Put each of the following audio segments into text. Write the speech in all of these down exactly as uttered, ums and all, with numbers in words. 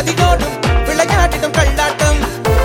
மதியோடும் விளையாட்டிடும் கள்ளாட்டம்.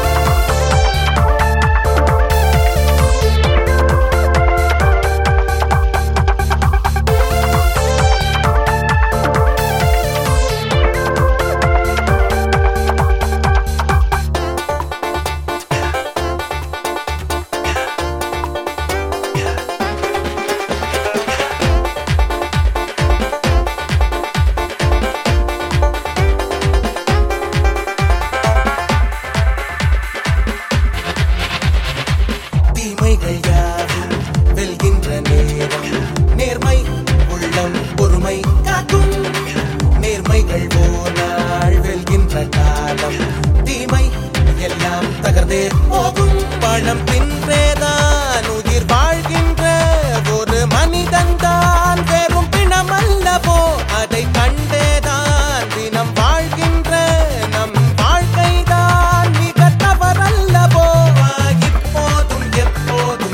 வெல்கின்ற நேரம் நேர்மை உள்ளம் பொறுமை காக்கும். நேர்மைகள் போனால் வெல்கின்ற காலம் தீமை எல்லாம் தகர்ந்தே போகும். பணம் பின்றேதான் உயிர் வாழ்கின்ற ஒரு மனிதன் தான் வெறும் பிணம் அல்லவோ. அதை கண்டேதான் தினம் வாழ்கின்ற நம் வாழ்க்கைதான் மிக தவறல்லவோ. இப்போதும் எப்போதும்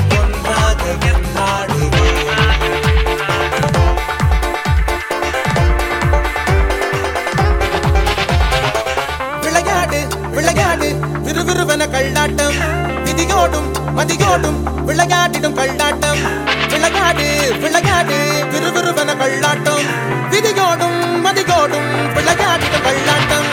விளையாடு விளையாடு விறுவிறுவன கள்ளாட்டம். விதியோடும் மதியோடும் விளையாட்டிடும் கள்ளாட்டம். விளையாடு விளையாடு விறுவிறுவன கள்ளாட்டம். விதியோடும் மதியோடும் விளையாட்டிடும் கள்ளாட்டம்.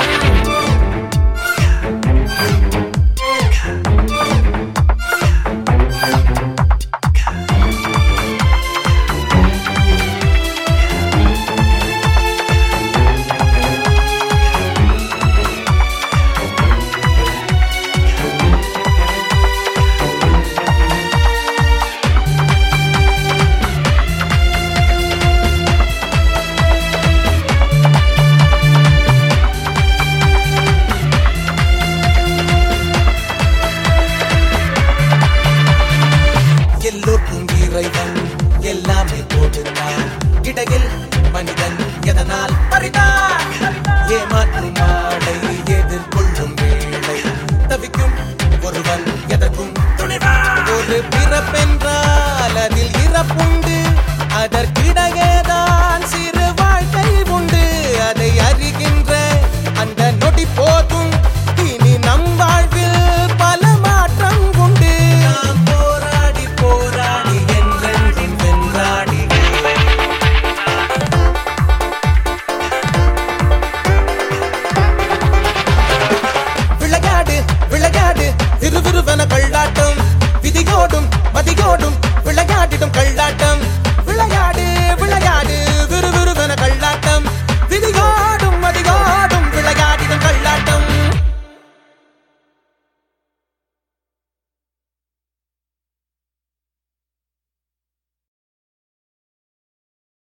எல்லோருக்கும் இறைவன் எல்லாமே கொடுத்தான். இடையில் மனிதன் எதனால் பறித்தான்? ஏமாற்றும் ஆடை எதிர்கொள்ளும் வேளை தவிக்கும் ஒருவன் எதற்கும் துணிவான். ஒரு பிறப்பென்றால் அதில் இறப்புண்டு. அதற்கிடையேதான் சிறு வாழ்க்கை உண்டு. அதை அறிகின்ற அந்த நொடி போதும் இனி நம் வாழ்வில் பல மாற்றம் உண்டு. நாம் போராடி போராடி என்றென்றும் வென்றாடி. விளையாடு விளையாடு விறுவிறுவன கள்ளாட்டம். விதியோடும் மதியோடும் விளையாட்டிடும் கள்ளாட்டம்.